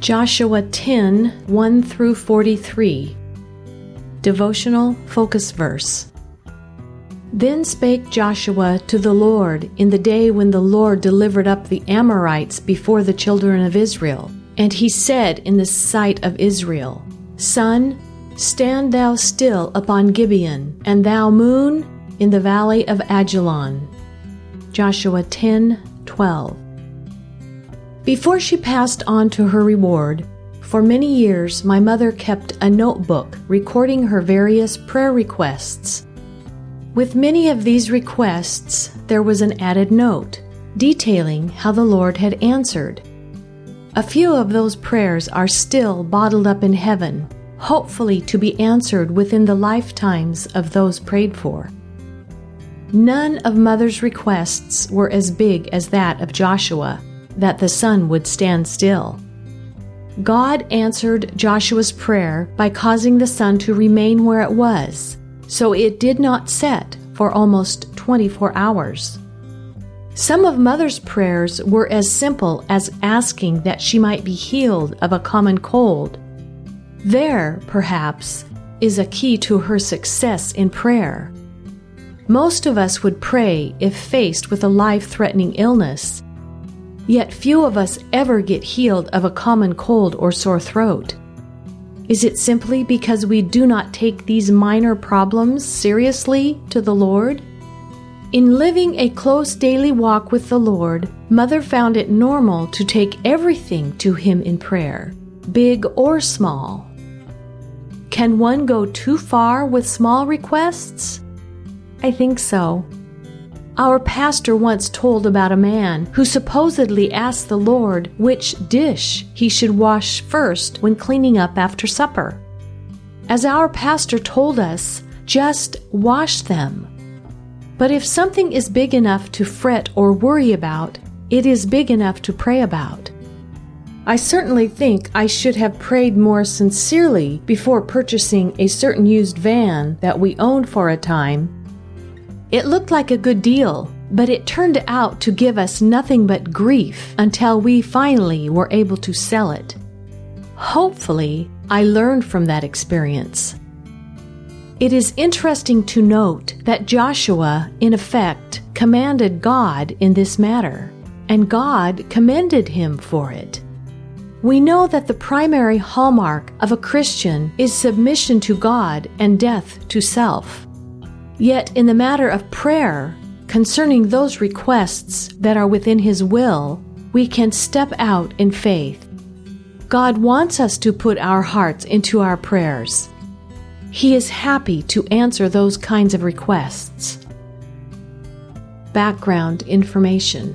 Joshua 10:1 through 43. Devotional Focus Verse. Then spake Joshua to the Lord in the day when the Lord delivered up the Amorites before the children of Israel. And he said in the sight of Israel, Sun, stand thou still upon Gibeon, and thou moon in the valley of Ajalon. Joshua 10:12. Before she passed on to her reward, for many years my mother kept a notebook recording her various prayer requests. With many of these requests, there was an added note detailing how the Lord had answered. A few of those prayers are still bottled up in heaven, hopefully to be answered within the lifetimes of those prayed for. None of Mother's requests were as big as that of Joshua, that the sun would stand still. God answered Joshua's prayer by causing the sun to remain where it was, so it did not set for almost 24 hours. Some of Mother's prayers were as simple as asking that she might be healed of a common cold. There, perhaps, is a key to her success in prayer. Most of us would pray if faced with a life-threatening illness, yet few of us ever get healed of a common cold or sore throat. Is it simply because we do not take these minor problems seriously to the Lord? In living a close daily walk with the Lord, Mother found it normal to take everything to Him in prayer, big or small. Can one go too far with small requests? I think so. Our pastor once told about a man who supposedly asked the Lord which dish he should wash first when cleaning up after supper. As our pastor told us, just wash them. But if something is big enough to fret or worry about, it is big enough to pray about. I certainly think I should have prayed more sincerely before purchasing a certain used van that we owned for a time. It looked like a good deal, but it turned out to give us nothing but grief until we finally were able to sell it. Hopefully, I learned from that experience. It is interesting to note that Joshua, in effect, commanded God in this matter, and God commended him for it. We know that the primary hallmark of a Christian is submission to God and death to self. Yet in the matter of prayer, concerning those requests that are within His will, we can step out in faith. God wants us to put our hearts into our prayers. He is happy to answer those kinds of requests. Background information.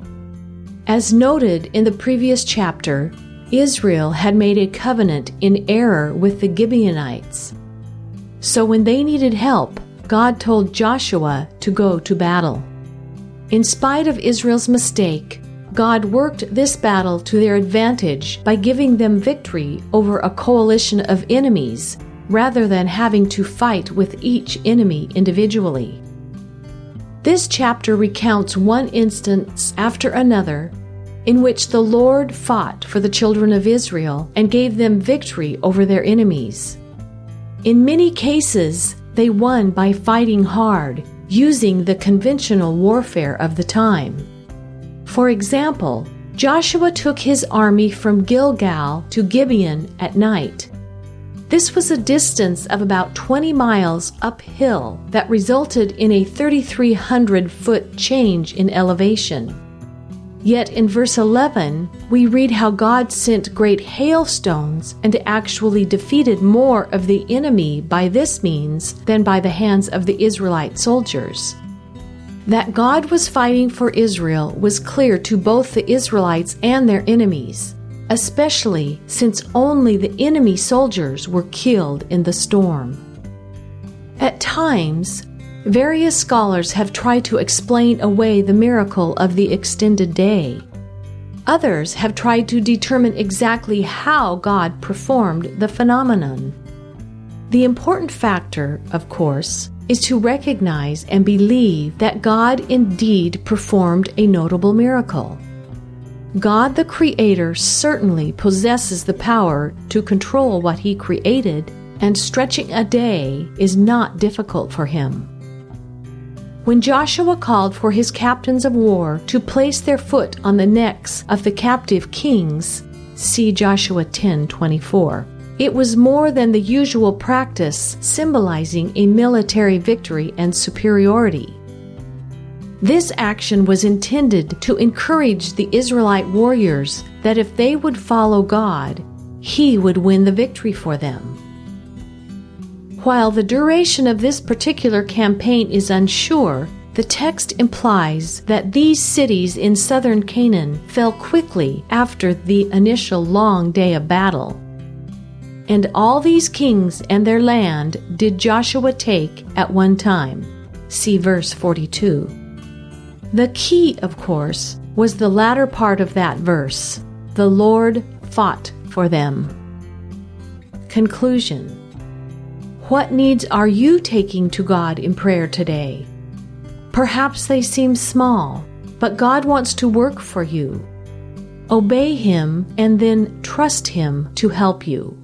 As noted in the previous chapter, Israel had made a covenant in error with the Gibeonites. So when they needed help, God told Joshua to go to battle. In spite of Israel's mistake, God worked this battle to their advantage by giving them victory over a coalition of enemies, rather than having to fight with each enemy individually. This chapter recounts one instance after another in which the Lord fought for the children of Israel and gave them victory over their enemies. In many cases, they won by fighting hard, using the conventional warfare of the time. For example, Joshua took his army from Gilgal to Gibeon at night. This was a distance of about 20 miles uphill that resulted in a 3,300-foot change in elevation. Yet in verse 11, we read how God sent great hailstones and actually defeated more of the enemy by this means than by the hands of the Israelite soldiers. That God was fighting for Israel was clear to both the Israelites and their enemies, especially since only the enemy soldiers were killed in the storm. At times, various scholars have tried to explain away the miracle of the extended day. Others have tried to determine exactly how God performed the phenomenon. The important factor, of course, is to recognize and believe that God indeed performed a notable miracle. God the Creator certainly possesses the power to control what He created, and stretching a day is not difficult for Him. When Joshua called for his captains of war to place their foot on the necks of the captive kings, see Joshua 10:24, it was more than the usual practice symbolizing a military victory and superiority. This action was intended to encourage the Israelite warriors that if they would follow God, He would win the victory for them. While the duration of this particular campaign is unsure, the text implies that these cities in southern Canaan fell quickly after the initial long day of battle. And all these kings and their land did Joshua take at one time. See verse 42. The key, of course, was the latter part of that verse. The Lord fought for them. Conclusion. What needs are you taking to God in prayer today? Perhaps they seem small, but God wants to work for you. Obey Him and then trust Him to help you.